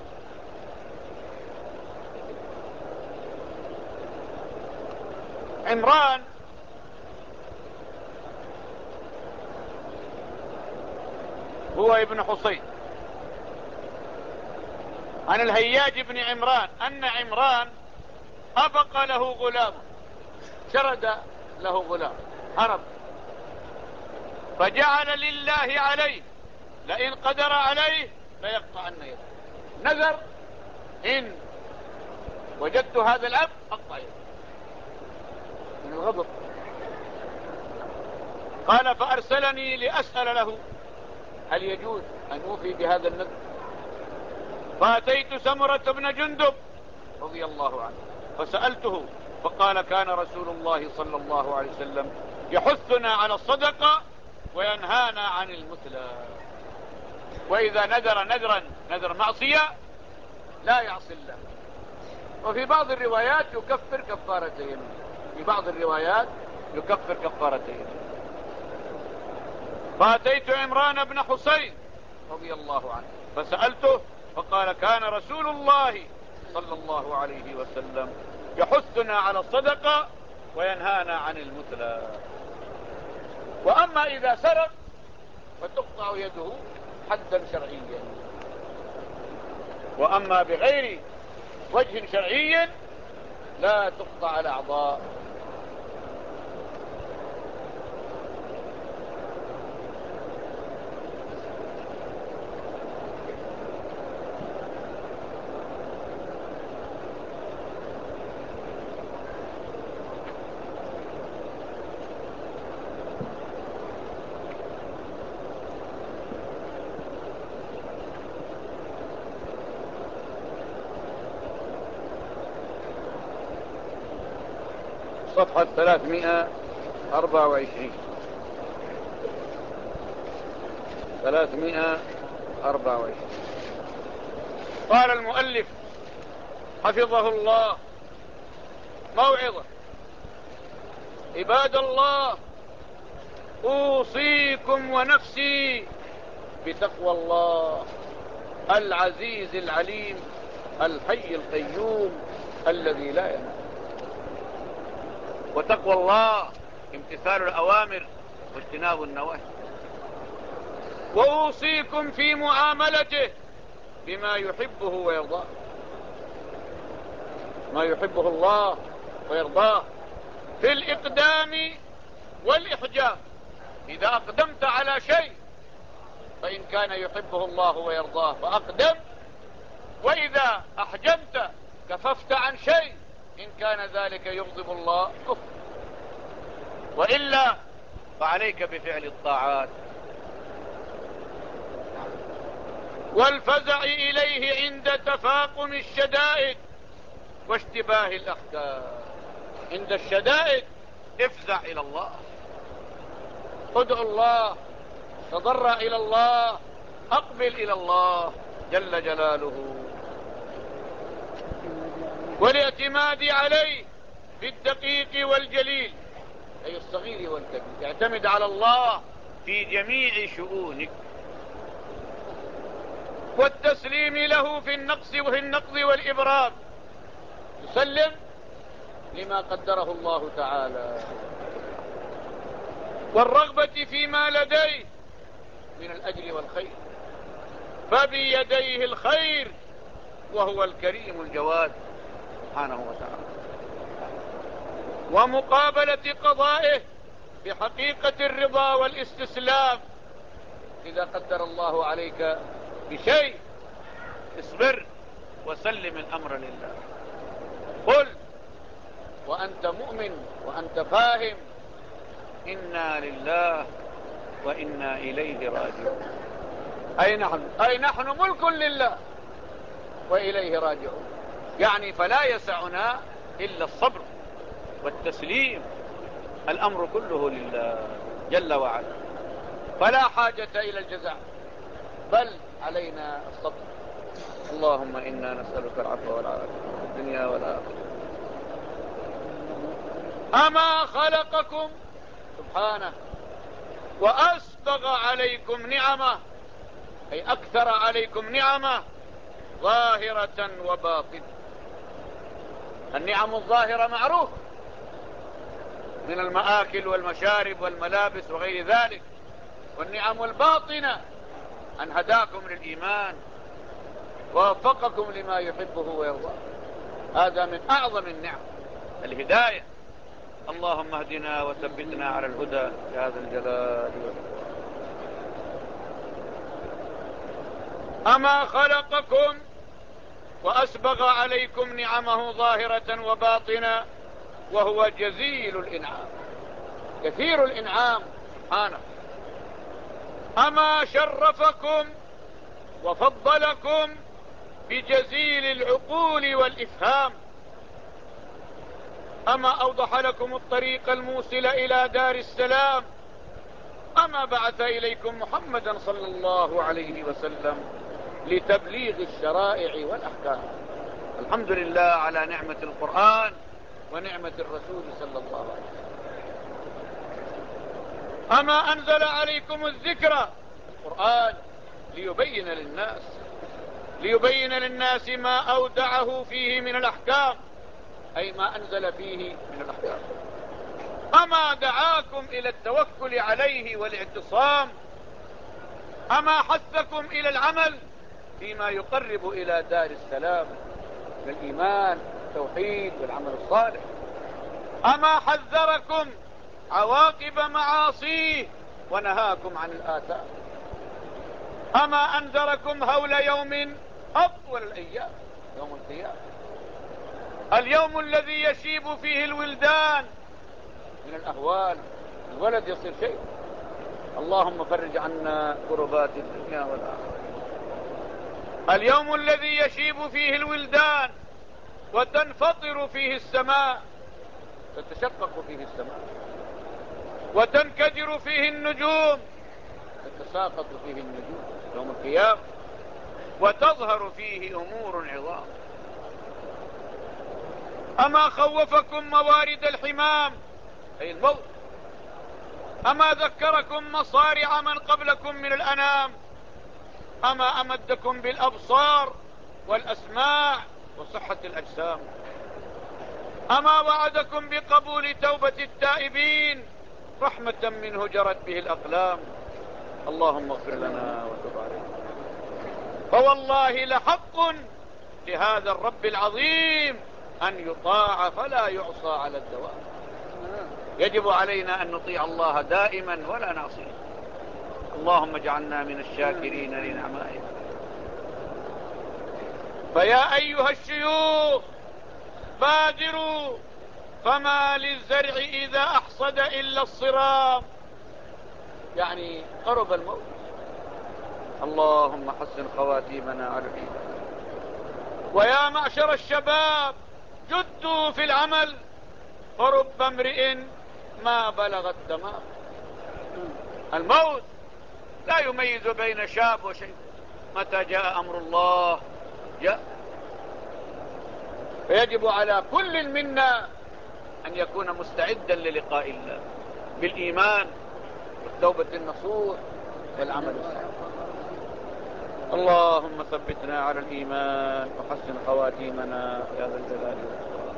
عمران هو ابن حسين، عن الهياج بن عمران أن عمران أبق له غلام، شرد له غلام، هرب، فجعل لله عليه لئن قدر عليه ليقطعن يده، نذر إن وجدت هذا الأب أقطع يده من الغضب. قال فأرسلني لأسأل له هل يجوز أن أوفي بهذا النذر، فأتيت سمرة بن جندب رضي الله عنه فسألته فقال كان رسول الله صلى الله عليه وسلم يحثنا على الصدقة وينهانا عن المثلى، وإذا نذر نذرا نذر معصية لا يعصي الله. وفي بعض الروايات يكفر كفارتين، في بعض الروايات يكفر كفارتين. فأتيت عمران بن حسين رضي الله عنه فسألته فقال كان رسول الله صلى الله عليه وسلم يحثنا على الصدقة وينهانا عن المثلى. وأما إذا سرق فتقطع يده حدا شرعيا، وأما بغير وجه شرعي لا تقطع الأعضاء. صفحة ثلاثمائة وأربعة وعشرين ثلاثمائة وأربعة وعشرين. قال المؤلف حفظه الله موعظة: عباد الله، أوصيكم ونفسي بتقوى الله العزيز العليم الحي القيوم الذي لا ينام. وتقوى الله امتثال الأوامر واجتناب النواهي. وأوصيكم في معاملته بما يحبه ويرضاه، ما يحبه الله ويرضاه في الإقدام والإحجام. إذا أقدمت على شيء فإن كان يحبه الله ويرضاه فأقدم، وإذا أحجمت كففت عن شيء إن كان ذلك يغضب الله كف، وإلا فعليك بفعل الطاعات. والفزع إليه عند تفاقم الشدائد واشتباه الأحكام. عند الشدائد افزع إلى الله، ادعو الله، تضرع إلى الله، أقبل إلى الله جل جلاله. والاعتماد عليه في الدقيق والجليل، أي الصغير والكبير. اعتمد على الله في جميع شؤونك. والتسليم له في النقص وفي النقض والإبراد، تسلم لما قدره الله تعالى. والرغبة فيما لديه من الأجر والخير، فبيديه الخير وهو الكريم الجواد سبحانه وتعالى. ومقابلة قضائه بحقيقة الرضا والاستسلام. إذا قدر الله عليك بشيء اصبر وسلم الأمر لله. قل وأنت مؤمن وأنت فاهم إنا لله وإنا إليه راجعون. أي نحن أي نحن ملك لله وإليه راجعون. يعني فلا يسعنا إلا الصبر والتسليم، الأمر كله لله جل وعلا، فلا حاجة إلى الجزع بل علينا الصبر. اللهم إنا نسألك العفو والعافية في الدنيا والآخرة. أما خلقكم سبحانه وأسبغ عليكم نعمه، أي أكثر عليكم نعمه ظاهرة وباطنة. النعم الظاهرة معروفة من المآكل والمشارب والملابس وغير ذلك، والنعم الباطنة أن هداكم للإيمان ووفقكم لما يحبه ويرضاه. هذا من أعظم النعم، الهداية. اللهم اهدنا وثبتنا على الهدى يا ذا الجلال والإكرام. أما خلقكم وأسبغ عليكم نعمه ظاهرة وباطنة، وهو جزيل الإنعام، كثير الإنعام سبحانه. أما شرفكم وفضلكم بجزيل العقول والإفهام. أما أوضح لكم الطريق الموصل إلى دار السلام. أما بعث إليكم محمدا صلى الله عليه وسلم لتبليغ الشرائع والأحكام. الحمد لله على نعمة القرآن ونعمة الرسول صلى الله عليه وسلم. أما أنزل عليكم الذكر القرآن ليبين للناس ليبين للناس ما أودعه فيه من الأحكام، أي ما أنزل فيه من الأحكام. أما دعاكم إلى التوكل عليه والاعتصام. أما حثكم إلى العمل فيما يقرب إلى دار السلام من الإيمان والتوحيد والعمل الصالح. أما حذركم عواقب معاصيه ونهاكم عن الآثام. أما أنذركم هول يوم أطول الأيام، يوم القيامة، اليوم الذي يشيب فيه الولدان من الأهوال. الولد يصير شيء. اللهم فرج عنا كربات الدنيا والآخرة. اليوم الذي يشيب فيه الولدان وتنفطر فيه السماء، تتشقق فيه السماء، وتنكدر فيه النجوم، تتساقط فيه النجوم يوم القيامة، وتظهر فيه أمور عظام. أما خوفكم موارد الحمام، أي الموت. أما ذكركم مصارع من قبلكم من الأنام. أما أمدكم بالأبصار والأسماع وصحة الأجسام. أما وعدكم بقبول توبة التائبين رحمة منه جرت به الأقلام. اللهم اغفر لنا وتب علينا. فوالله لحق لهذا الرب العظيم أن يطاع فلا يعصى على الدوام. يجب علينا أن نطيع الله دائما ولا نعصيه. اللهم اجعلنا من الشاكرين لنعمائك. فيا أيها الشيوخ بادروا، فما للزرع إذا أحصد إلا الصرام. يعني قرب الموت. اللهم حسن خواتيمنا على الإيمان. ويا معشر الشباب جدوا في العمل، فرب امرئ ما بلغ التمام. الموت لا يميز بين شاب وشيء، متى جاء أمر الله جاء. فيجب على كل منا أن يكون مستعدا للقاء الله بالإيمان والتوبة النصوح والعمل الصالح. اللهم ثبتنا على الإيمان وحسن خواتيمنا يا ذا الجلال والإكرام.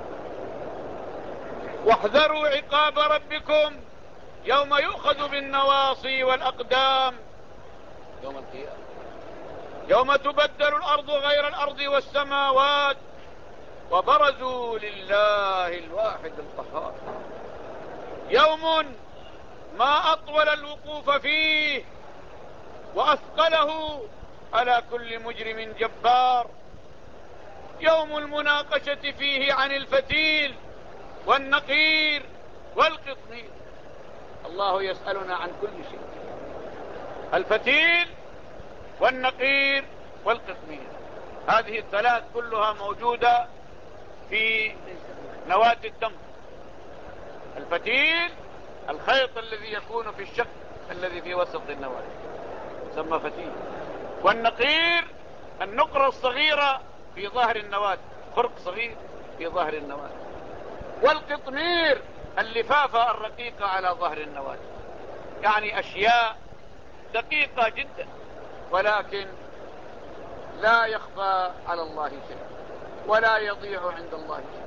واحذروا عقاب ربكم يوم يؤخذ بالنواصي والأقدام، يوم القيامة، يوم تبدل الأرض غير الأرض والسماوات، وبرزوا لله الواحد القهار. يوم ما أطول الوقوف فيه وأثقله على كل مجرم جبار. يوم المناقشة فيه عن الفتيل والنقير والقطمير. الله يسألنا عن كل شيء. الفتيل والنقير والقطمير، هذه الثلاث كلها موجودة في نواة التمر. الفتيل الخيط الذي يكون في الشق الذي في وسط النواة يسمى فتيل. والنقير النقرة الصغيرة في ظهر النواة، خرق صغير في ظهر النواة. والقطمير اللفافة الرقيقة على ظهر النواة. يعني أشياء دقيقة جدا، ولكن لا يخفى على الله شيء ولا يضيع عند الله شيء.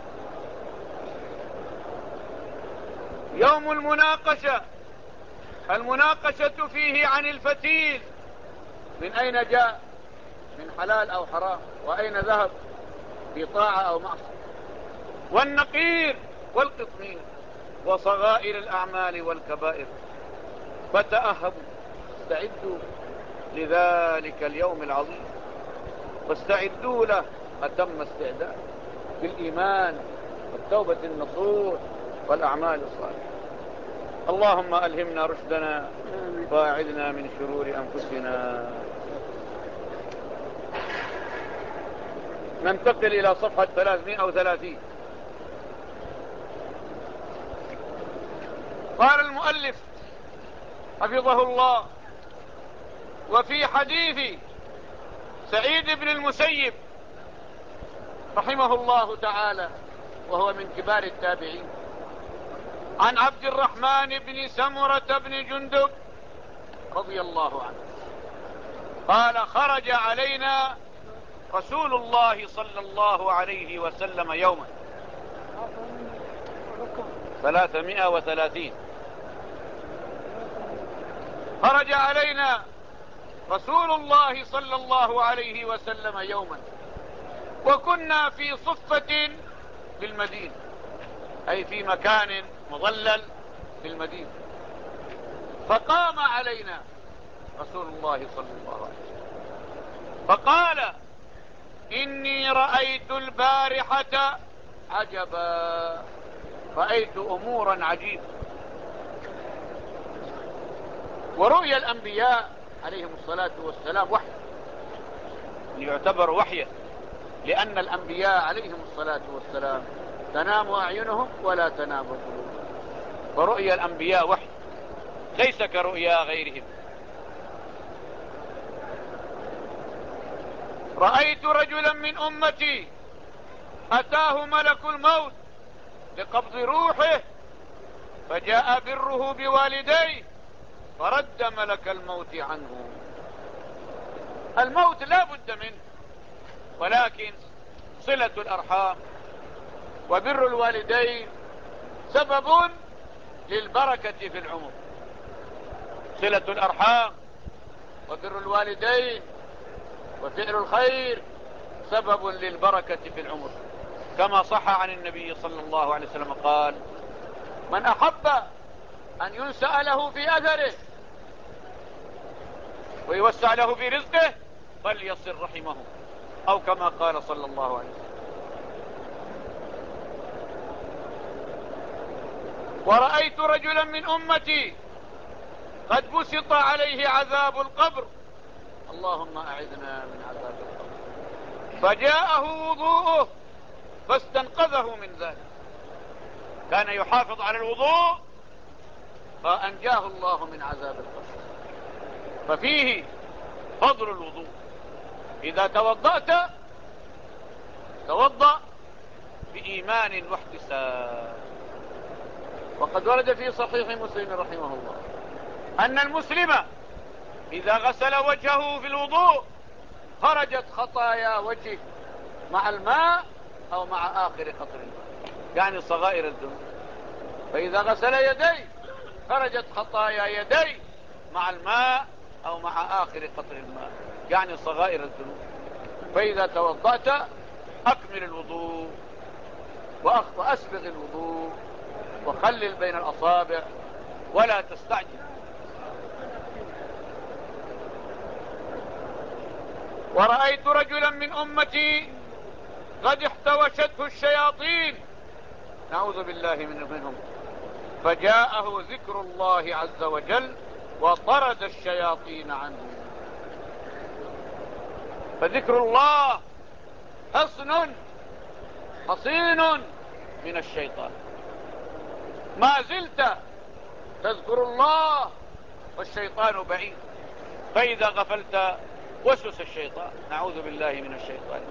يوم المناقشة، المناقشة فيه عن الفتيل. من أين جاء؟ من حلال أو حرام، وأين ذهب في طاعة أو معصية. والنقير والقطمير وصغائر الأعمال والكبائر. فتأهبوا، استعدوا لذلك اليوم العظيم، واستعدوا له أتم استعداد بالإيمان والتوبة النصوح والأعمال الصالحة. اللهم ألهمنا رشدنا واعذنا من شرور أنفسنا. ننتقل إلى صفحة ثلاثمائة وثلاثين. قال المؤلف حفظه الله: وفي حديث سعيد بن المسيب رحمه الله تعالى، وهو من كبار التابعين، عن عبد الرحمن بن سمرة بن جندب رضي الله عنه قال: خرج علينا رسول الله صلى الله عليه وسلم يوما. ثلاثمائة وثلاثين. خرج علينا رسول الله صلى الله عليه وسلم يوما، وكنا في صفة بالمدينة، أي في مكان مظلل بالمدينة. فقام علينا رسول الله صلى الله عليه وسلم فقال: إني رأيت البارحة عجبا، رأيت أمورا عجيبة. ورؤيا الأنبياء عليهم الصلاة والسلام وحي، يعتبر وحيا، لأن الأنبياء عليهم الصلاة والسلام تنام أعينهم ولا تنام قلوبهم، فرؤيا الأنبياء وحي ليس كرؤيا غيرهم. رأيت رجلا من أمتي أتاه ملك الموت لقبض روحه، فجاء بره بوالديه فرد ملك الموت عنه. الموت لا بد منه، ولكن صلة الأرحام وبر الوالدين سبب للبركة في العمر. صلة الأرحام وبر الوالدين وفعل الخير سبب للبركة في العمر، كما صح عن النبي صلى الله عليه وسلم قال: من أحب أن ينسأ له في أثره ويوسع له في رزقه فليصل رحمه، أو كما قال صلى الله عليه وسلم. ورأيت رجلا من أمتي قد بسط عليه عذاب القبر، اللهم أعذنا من عذاب القبر، فجاءه وضوءه فاستنقذه من ذلك. كان يحافظ على الوضوء فأنجاه الله من عذاب القبر. ففيه فضل الوضوء. إذا توضأت توضأ بإيمان واحتساب. وقد ورد في صحيح مسلم رحمه الله أن المسلم إذا غسل وجهه في الوضوء خرجت خطايا وجهه مع الماء أو مع آخر قطر الماء، يعني صغائر الذنوب. فإذا غسل يديه خرجت خطايا يديه مع الماء أو مع آخر قطر الماء، يعني صغائر الذنوب. فإذا توضأت أكمل الوضوء وأسبغ الوضوء وخلل بين الأصابع ولا تستعجل. ورأيت رجلا من أمتي قد احتوشته الشياطين، نعوذ بالله منهم، فجاءه ذكر الله عز وجل وطرد الشياطين عنه. فذكر الله حصن حصين من الشيطان. ما زلت تذكر الله والشيطان بعيد، فإذا غفلت وسوس الشيطان، نعوذ بالله من الشيطان.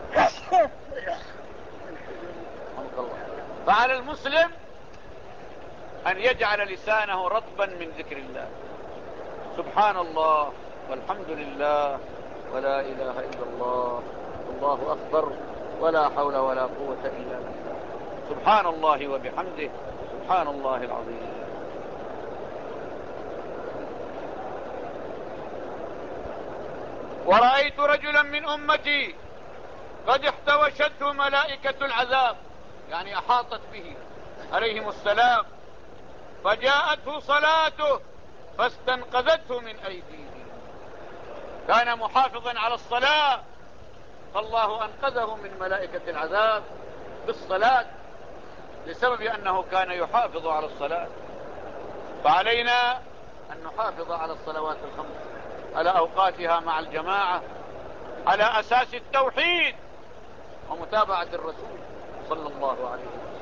فعلى المسلم أن يجعل لسانه رطبا من ذكر الله، سبحان الله والحمد لله ولا إله إلا الله والله أكبر ولا حول ولا قوة إلا بالله، سبحان الله وبحمده سبحان الله العظيم. ورأيت رجلا من أمتي قد احتوشته ملائكة العذاب، يعني أحاطت به عليهم السلام، فجاءته صلاته فاستنقذته من أيديهم. كان محافظا على الصلاة فالله أنقذه من ملائكة العذاب بالصلاة بسبب أنه كان يحافظ على الصلاة. فعلينا أن نحافظ على الصلوات الخمس على أوقاتها مع الجماعة على أساس التوحيد ومتابعة الرسول صلى الله عليه وسلم.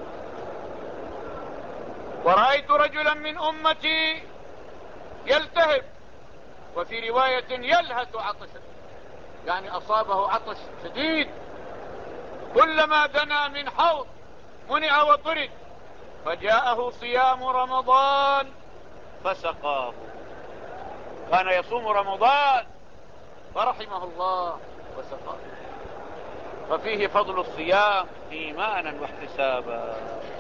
ورأيت رجلا من أمتي يلتهب، وفي رواية يلهث عطشا، يعني أصابه عطش شديد، كلما دنا من حوض منع وطرد، فجاءه صيام رمضان فسقاه. كان يصوم رمضان فرحمه الله وسقاه. ففيه فضل الصيام إيمانا واحتسابا.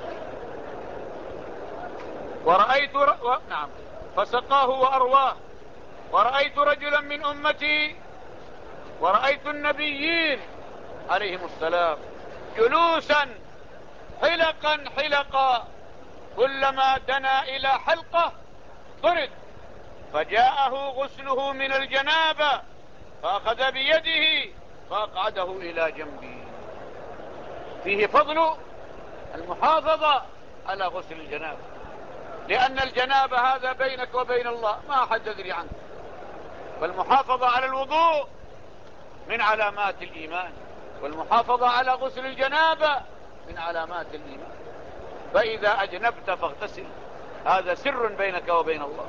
ورأيت ر... و... نعم فسقاه وأرواه. ورأيت رجلا من أمتي ورأيت النبيين عليهم السلام جلوسا حلقا حلقا، كلما دنا إلى حلقة طرد، فجاءه غسله من الجنابة فأخذ بيده فأقعده إلى جنبي. فيه فضل المحافظة على غسل الجنابة، لأن الجنابة هذا بينك وبين الله ما أحد يدري عنه. فالمحافظة على الوضوء من علامات الإيمان، والمحافظة على غسل الجنابة من علامات الإيمان. فإذا أجنبت فاغتسل، هذا سر بينك وبين الله.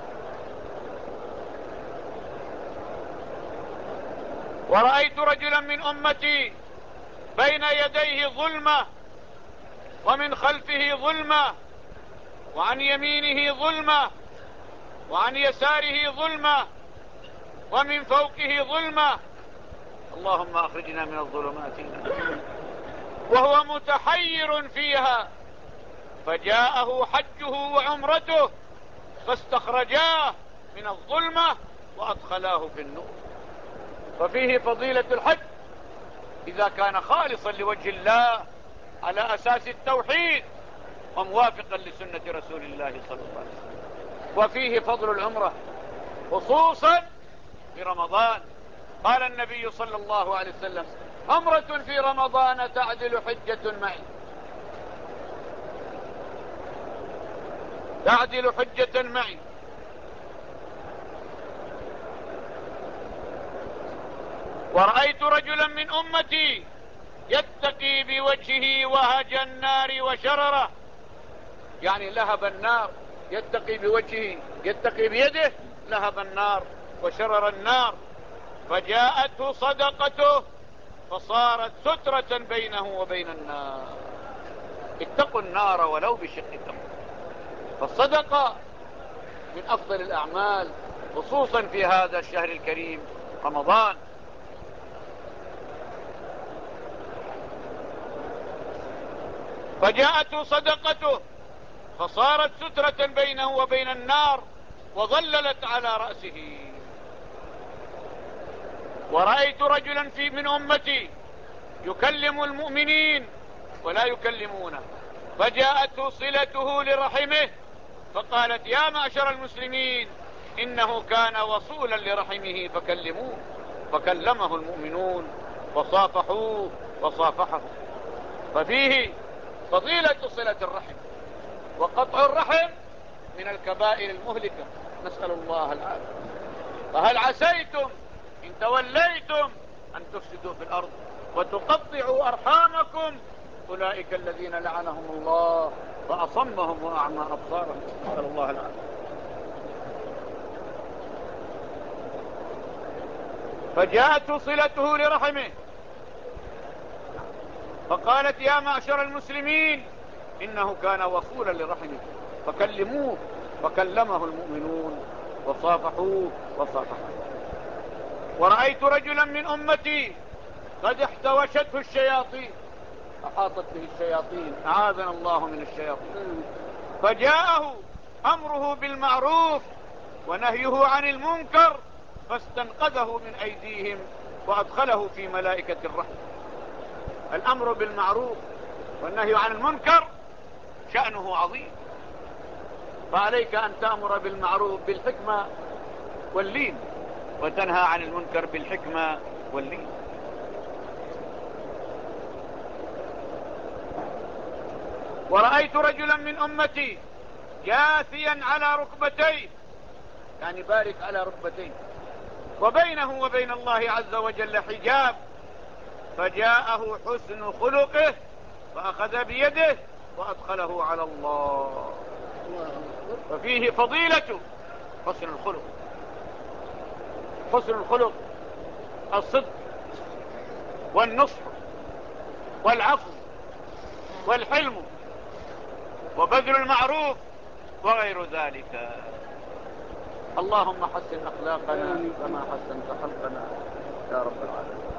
ورأيت رجلا من أمتي بين يديه ظلمة ومن خلفه ظلمة وعن يمينه ظلمة وعن يساره ظلمة ومن فوقه ظلمة، اللهم أخرجنا من الظلمات وهو متحير فيها، فجاءه حجه وعمرته فاستخرجاه من الظلمة وأدخلاه في النور. ففيه فضيلة الحج إذا كان خالصا لوجه الله على أساس التوحيد وموافقا لسنة رسول الله صلى الله عليه وسلم. وفيه فضل العمرة خصوصا في رمضان. قال النبي صلى الله عليه وسلم: عمرة في رمضان تعدل حجة معي، تعدل حجة معي. ورأيت رجلا من أمتي يتقي بوجهه وهج النار وشرره، يعني لهب النار، يتقي بوجهه، يتقي بيده لهب النار وشرر النار، فجاءته صدقته فصارت سترة بينه وبين النار. اتقوا النار ولو بشق تمر. فالصدقة من أفضل الأعمال خصوصا في هذا الشهر الكريم رمضان. فجاءته صدقته فصارت سترة بينه وبين النار وظللت على رأسه. ورأيت رجلا في من أمتي يكلم المؤمنين ولا يكلمونه، فجاءته صلته لرحمه فقالت: يا معشر المسلمين إنه كان وصولا لرحمه فكلموه، فكلمه المؤمنون وصافحوه وصافحه. ففيه فضيلة صلة الرحم، وقطع الرحم من الكبائر المهلكة، نسأل الله العافية. فهل عسيتم إن توليتم أن تفسدوا في الأرض وتقطعوا أرحامكم؟ أولئك الذين لعنهم الله فأصمهم وأعمى أبصارهم، نسأل الله العافية. فجاءت صلته لرحمه فقالت: يا معشر المسلمين إنه كان وصولا لرحمه فكلموه، فكلمه المؤمنون وصافحوه وصافحوه. ورأيت رجلا من أمتي قد احتوشته الشياطين، أحاطت به الشياطين، أعاذنا الله من الشياطين، فجاءه أمره بالمعروف ونهيه عن المنكر فاستنقذه من أيديهم وأدخله في ملائكة الرحمة. الأمر بالمعروف والنهي عن المنكر شأنه عظيم، فعليك أن تأمر بالمعروف بالحكمة واللين، وتنهى عن المنكر بالحكمة واللين. ورأيت رجلا من أمتي جاثيا على ركبتيه، يعني بارك على ركبتيه، وبينه وبين الله عز وجل حجاب، فجاءه حسن خلقه فأخذ بيده وأدخله على الله. وفيه فضيلة حسن الخلق. حسن الخلق الصدق والنصح والعفو والحلم وبذل المعروف وغير ذلك. اللهم حسن أخلاقنا كما حسنت خلقنا يا رب العالمين.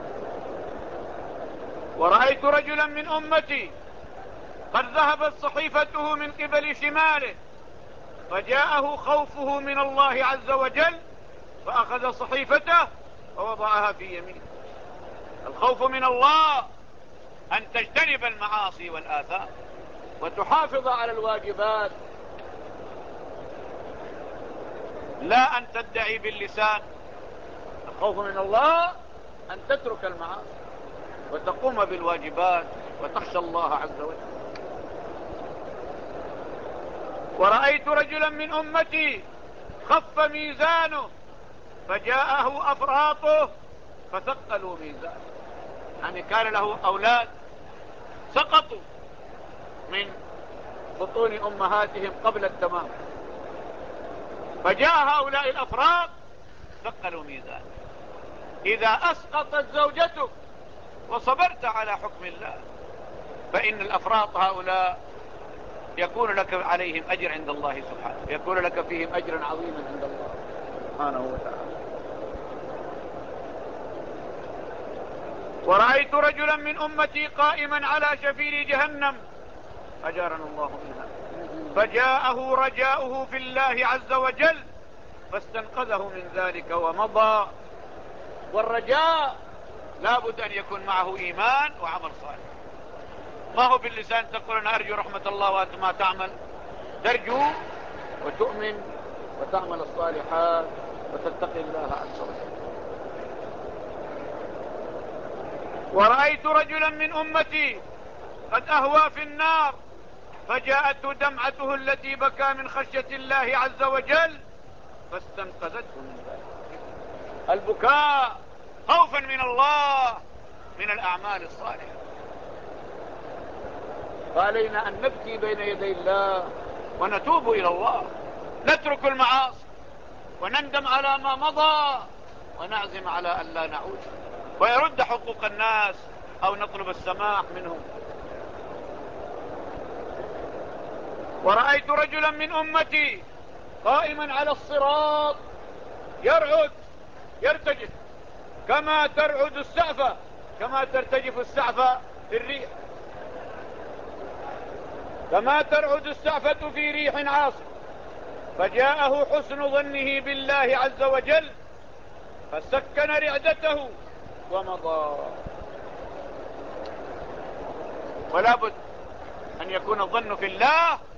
ورأيت رجلا من أمتي قد ذهبت صحيفته من قبل شماله، فجاءه خوفه من الله عز وجل فأخذ صحيفته ووضعها في يمينه. الخوف من الله أن تجتنب المعاصي والآثام وتحافظ على الواجبات، لا أن تدعي باللسان. الخوف من الله أن تترك المعاصي وتقوم بالواجبات وتخشى الله عز وجل. ورأيت رجلا من أمتي خف ميزانه فجاءه أفراطه فثقلوا ميزانه، يعني كان له أولاد سقطوا من بطون أمهاتهم قبل التمام، فجاء هؤلاء الأفراط ثقلوا ميزانه. إذا أسقطت زوجتك وصبرت على حكم الله فإن الأفراط هؤلاء يكون لك عليهم أجر عند الله سبحانه، يكون لك فيهم أجرا عظيما عند الله سبحانه وتعالى. ورأيت رجلا من أمتي قائما على شفير جهنم أجارنا الله منها، فجاءه رجاؤه في الله عز وجل فاستنقذه من ذلك ومضى. والرجاء لابد أن يكون معه إيمان وعمل صالح، ما هو باللسان تقول أنا أرجو رحمة الله وأنت ما تعمل. ترجو وتؤمن وتعمل الصالحات وتتقي الله عز وجل. ورأيت رجلا من أمتي قد أهوى في النار فجاءته دمعته التي بكى من خشية الله عز وجل فاستنقذته من ذلك. البكاء خوفا من الله من الأعمال الصالحة، فعلينا أن نبكي بين يدي الله ونتوب إلى الله، نترك المعاصي ونندم على ما مضى ونعزم على أن لا نعود ويرد حقوق الناس أو نطلب السماح منهم. ورأيت رجلا من أمتي قائما على الصراط يرعد يرتجف كما ترعد السعفة، كما ترتجف السعفة في الريح، كما ترعد السعفة في ريح عاصف. فجاءه حسن ظنه بالله عز وجل فسكن رعدته ومضى. ولا بد أن يكون الظن في الله